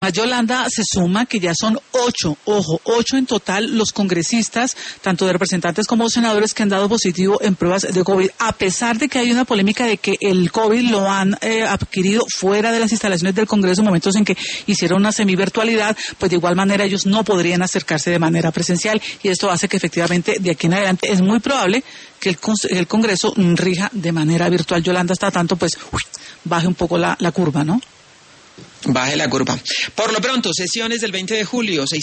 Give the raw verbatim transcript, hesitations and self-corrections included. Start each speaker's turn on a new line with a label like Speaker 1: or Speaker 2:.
Speaker 1: A Yolanda se suma que ya son ocho, ojo, ocho en total los congresistas, tanto de representantes como senadores, que han dado positivo en pruebas de COVID, a pesar de que hay una polémica de que el COVID lo han eh, adquirido fuera de las instalaciones del Congreso, momentos en que hicieron una semivirtualidad, pues de igual manera ellos no podrían acercarse de manera presencial, y esto hace que efectivamente de aquí en adelante es muy probable que el, el Congreso rija de manera virtual. Yolanda, hasta tanto pues uy, baje un poco la, la curva, ¿no?
Speaker 2: Baje la curva. Por lo pronto, sesiones del veinte de julio.